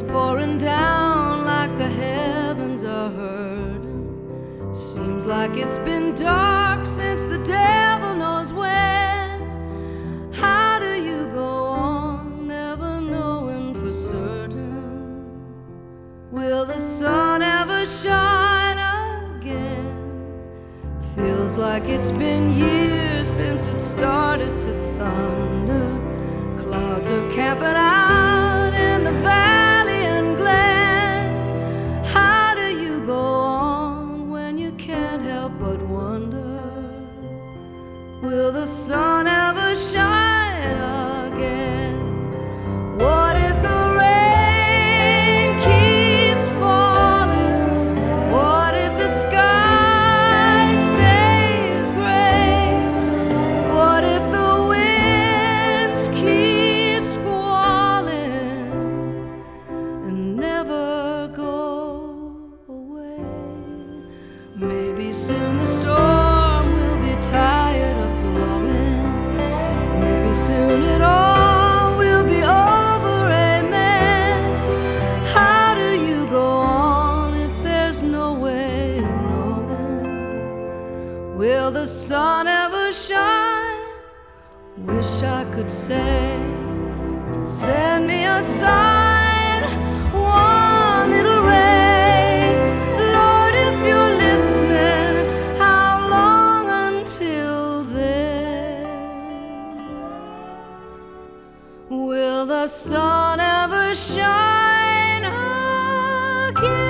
pouring down like the heavens are hurting. Seems like it's been dark since the devil knows when. How do you go on, never knowing for certain? Will the sun ever shine again? Feels like it's been years since it started to thunder. Clouds are camping out in the valley and glen. How do you go on when you can't help but wonder? Will the sun ever shine again? What if the rain keeps falling? What if the sky stays gray? What if the winds keep squalling and never go away? Maybe soon the storm will be tired of blowing. Maybe soon it all will be over, amen. How do you go on if there's no way of knowing? Will the sun ever shine? Wish I could say, send me a sign, one little ray. Lord, if you're listening, how long until then? Will the sun ever shine again?